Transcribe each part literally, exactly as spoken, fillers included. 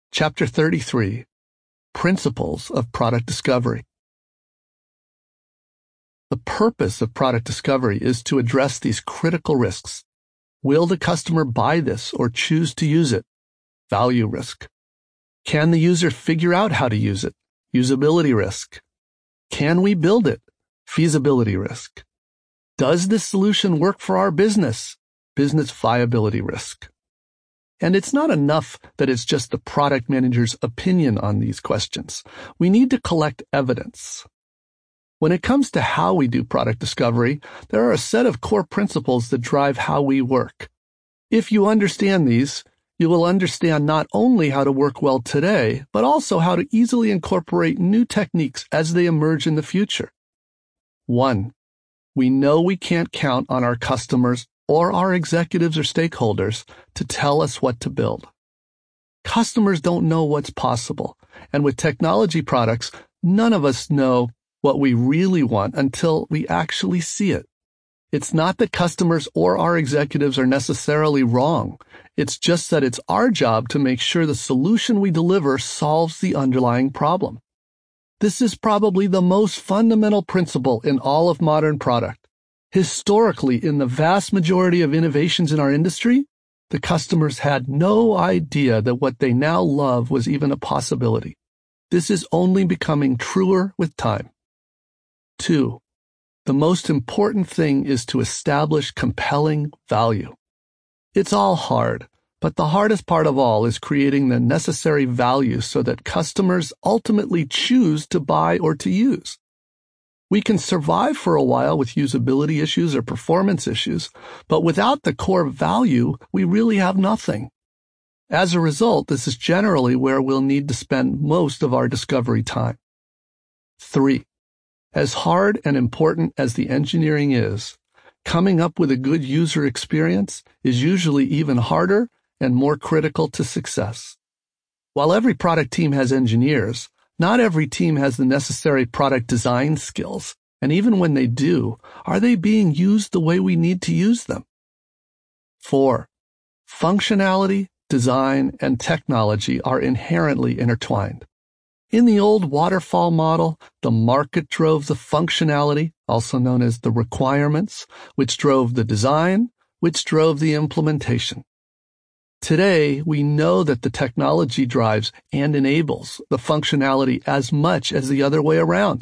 Chapter thirty-three, Principles of Product Discovery. The purpose of product discovery is to address these critical risks. Will the customer buy this or choose to use it? Value risk. Can the user figure out how to use it? Usability risk. Can we build it? Feasibility risk. Does this solution work for our business? Business viability risk. And it's not enough that it's just the product manager's opinion on these questions. We need to collect evidence. When it comes to how we do product discovery, there are a set of core principles that drive how we work. If you understand these, you will understand not only how to work well today, but also how to easily incorporate new techniques as they emerge in the future. One, we know we can't count on our customers or our executives or stakeholders to tell us what to build. Customers don't know what's possible, and with technology products, none of us know what we really want until we actually see it. It's not that customers or our executives are necessarily wrong. It's just that it's our job to make sure the solution we deliver solves the underlying problem. This is probably the most fundamental principle in all of modern product. Historically, in the vast majority of innovations in our industry, the customers had no idea that what they now love was even a possibility. This is only becoming truer with time. Two, the most important thing is to establish compelling value. It's all hard, but the hardest part of all is creating the necessary value so that customers ultimately choose to buy or to use. We can survive for a while with usability issues or performance issues, but without the core value, we really have nothing. As a result, this is generally where we'll need to spend most of our discovery time. Three, as hard and important as the engineering is, coming up with a good user experience is usually even harder and more critical to success. While every product team has engineers, not every team has the necessary product design skills, and even when they do, are they being used the way we need to use them? Four, functionality, design, and technology are inherently intertwined. In the old waterfall model, the market drove the functionality, also known as the requirements, which drove the design, which drove the implementation. Today, we know that the technology drives and enables the functionality as much as the other way around.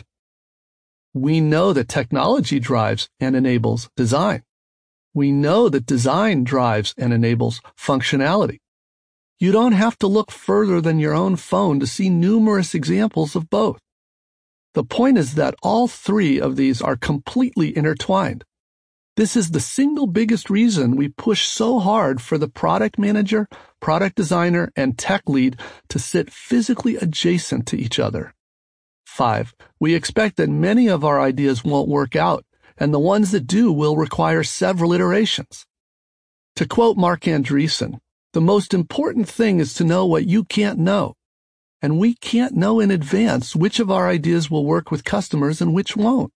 We know that technology drives and enables design. We know that design drives and enables functionality. You don't have to look further than your own phone to see numerous examples of both. The point is that all three of these are completely intertwined. This is the single biggest reason we push so hard for the product manager, product designer, and tech lead to sit physically adjacent to each other. Five, we expect that many of our ideas won't work out, and the ones that do will require several iterations. To quote Marc Andreessen, the most important thing is to know what you can't know. And we can't know in advance which of our ideas will work with customers and which won't.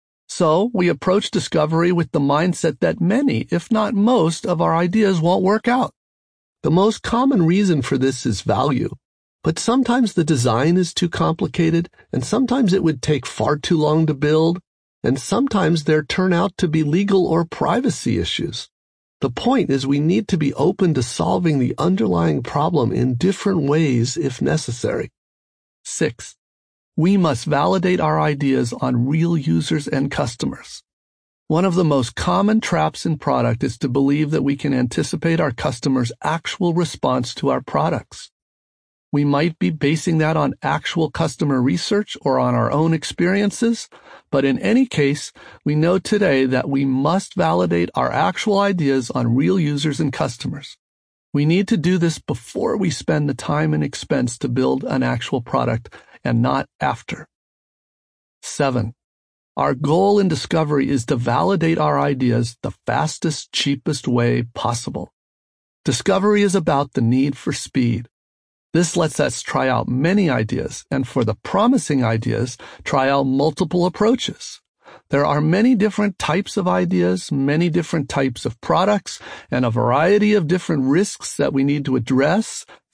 So we approach discovery with the mindset that many, if not most, of our ideas won't work out. The most common reason for this is value. But sometimes the design is too complicated, and sometimes it would take far too long to build, and sometimes there turn out to be legal or privacy issues. The point is we need to be open to solving the underlying problem in different ways if necessary. Six, we must validate our ideas on real users and customers. One of the most common traps in product is to believe that we can anticipate our customers' actual response to our products. We might be basing that on actual customer research or on our own experiences, but in any case, we know today that we must validate our actual ideas on real users and customers. We need to do this before we spend the time and expense to build an actual product, and not after. Seven, our goal in discovery is to validate our ideas the fastest, cheapest way possible. Discovery is about the need for speed. This lets us try out many ideas, and for the promising ideas, try out multiple approaches. There are many different types of ideas, many different types of products, and a variety of different risks that we need to address,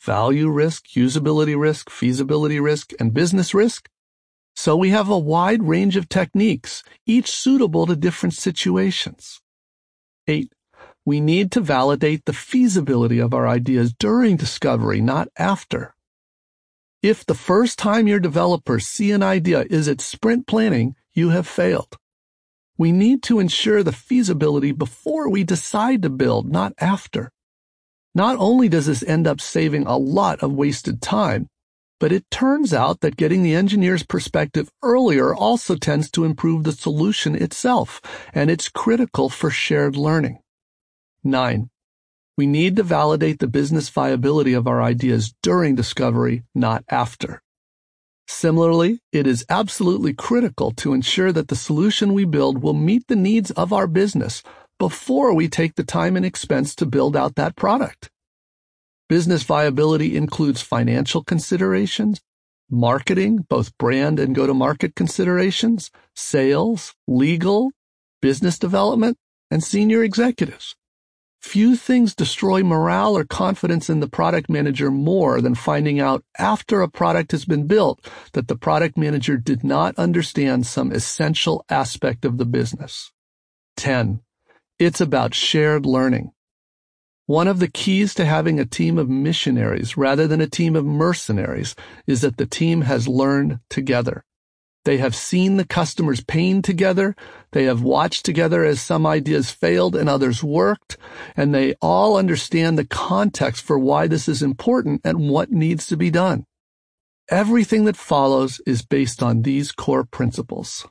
value risk, usability risk, feasibility risk, and business risk. So we have a wide range of techniques, each suitable to different situations. Eight, we need to validate the feasibility of our ideas during discovery, not after. If the first time your developers see an idea is at sprint planning, you have failed. We need to ensure the feasibility before we decide to build, not after. Not only does this end up saving a lot of wasted time, but it turns out that getting the engineer's perspective earlier also tends to improve the solution itself, and it's critical for shared learning. Nine, we need to validate the business viability of our ideas during discovery, not after. Similarly, it is absolutely critical to ensure that the solution we build will meet the needs of our business before we take the time and expense to build out that product. Business viability includes financial considerations, marketing, both brand and go-to-market considerations, sales, legal, business development, and senior executives. Few things destroy morale or confidence in the product manager more than finding out after a product has been built that the product manager did not understand some essential aspect of the business. ten. It's about shared learning. One of the keys to having a team of missionaries rather than a team of mercenaries is that the team has learned together. They have seen the customer's pain together, they have watched together as some ideas failed and others worked, and they all understand the context for why this is important and what needs to be done. Everything that follows is based on these core principles.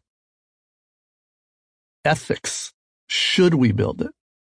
Ethics. Should we build it?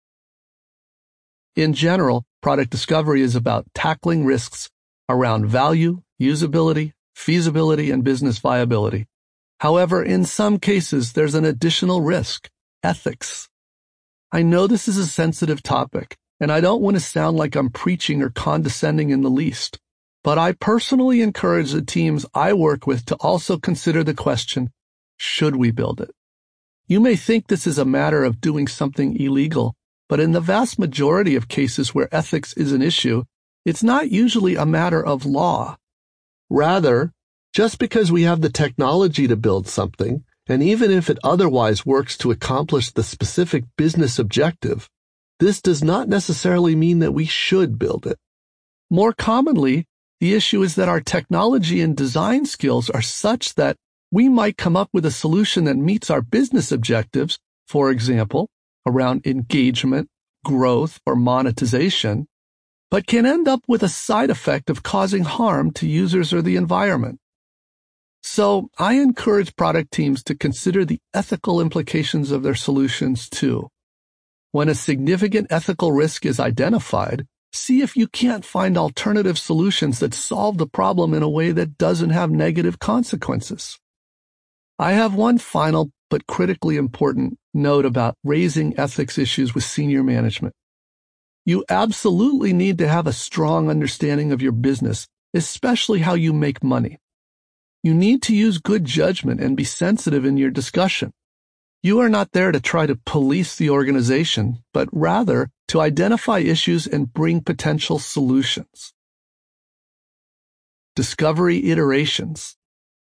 In general, product discovery is about tackling risks around value, usability, feasibility, and business viability. However, in some cases, there's an additional risk, ethics. I know this is a sensitive topic, and I don't want to sound like I'm preaching or condescending in the least, but I personally encourage the teams I work with to also consider the question, should we build it? You may think this is a matter of doing something illegal, but in the vast majority of cases where ethics is an issue, it's not usually a matter of law. Rather, just because we have the technology to build something, and even if it otherwise works to accomplish the specific business objective, this does not necessarily mean that we should build it. More commonly, the issue is that our technology and design skills are such that we might come up with a solution that meets our business objectives, for example, around engagement, growth, or monetization, but can end up with a side effect of causing harm to users or the environment. So I encourage product teams to consider the ethical implications of their solutions too. When a significant ethical risk is identified, see if you can't find alternative solutions that solve the problem in a way that doesn't have negative consequences. I have one final but critically important note about raising ethics issues with senior management. You absolutely need to have a strong understanding of your business, especially how you make money. You need to use good judgment and be sensitive in your discussion. You are not there to try to police the organization, but rather to identify issues and bring potential solutions. Discovery iterations.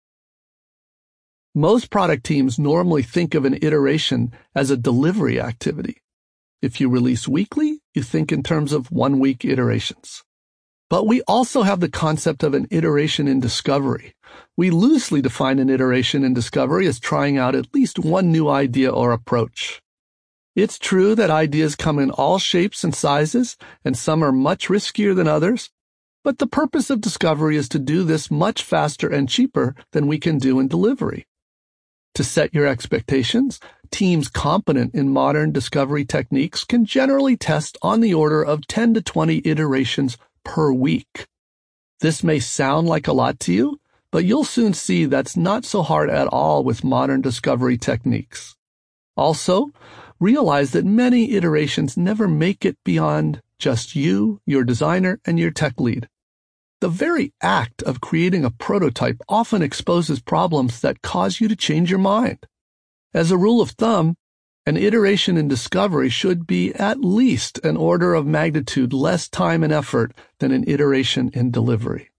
Most product teams normally think of an iteration as a delivery activity. If you release weekly, you think in terms of one-week iterations. But we also have the concept of an iteration in discovery. We loosely define an iteration in discovery as trying out at least one new idea or approach. It's true that ideas come in all shapes and sizes, and some are much riskier than others, but the purpose of discovery is to do this much faster and cheaper than we can do in delivery. To set your expectations, teams competent in modern discovery techniques can generally test on the order of ten to twenty iterations per week. This may sound like a lot to you, but you'll soon see that's not so hard at all with modern discovery techniques. Also, realize that many iterations never make it beyond just you, your designer, and your tech lead. The very act of creating a prototype often exposes problems that cause you to change your mind. As a rule of thumb, An iteration in discovery should be at least an order of magnitude less time and effort than an iteration in delivery.